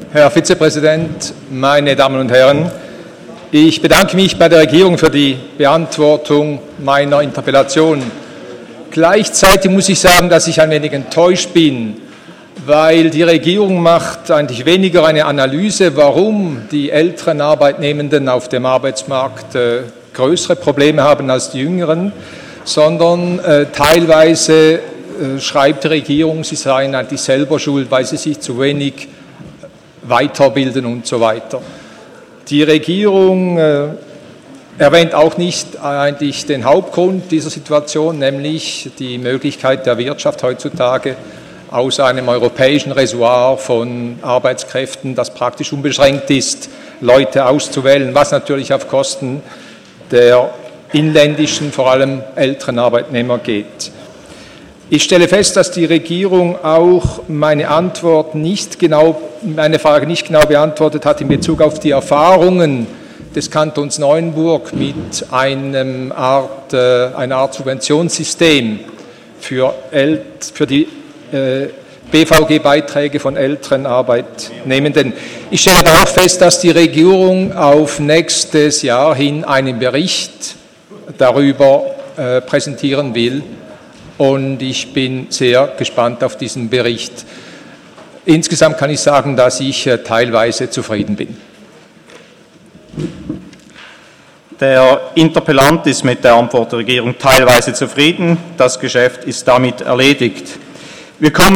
Herr Vizepräsident, meine Damen und Herren, ich bedanke mich bei der Regierung für die Beantwortung meiner Interpellation. Gleichzeitig muss ich sagen, dass ich ein wenig enttäuscht bin, weil die Regierung macht eigentlich weniger eine Analyse, warum die älteren Arbeitnehmenden auf dem Arbeitsmarkt größere Probleme haben als die jüngeren, sondern teilweise schreibt die Regierung, sie seien eigentlich selber schuld, weil sie sich zu wenig weiterbilden und so weiter. Die Regierung erwähnt auch nicht eigentlich den Hauptgrund dieser Situation, nämlich die Möglichkeit der Wirtschaft heutzutage aus einem europäischen Reservoir von Arbeitskräften, das praktisch unbeschränkt ist, Leute auszuwählen, was natürlich auf Kosten der inländischen, vor allem älteren Arbeitnehmer geht. Ich stelle fest, dass die Regierung auch meine Frage nicht genau beantwortet hat in Bezug auf die Erfahrungen des Kantons Neuenburg mit einer Art Subventionssystem für die BVG-Beiträge von älteren Arbeitnehmenden. Ich stelle aber auch fest, dass die Regierung auf nächstes Jahr hin einen Bericht darüber präsentieren will. Und ich bin sehr gespannt auf diesen Bericht. Insgesamt kann ich sagen, dass ich teilweise zufrieden bin. Der Interpellant ist mit der Antwort der Regierung teilweise zufrieden. Das Geschäft ist damit erledigt. Wir kommen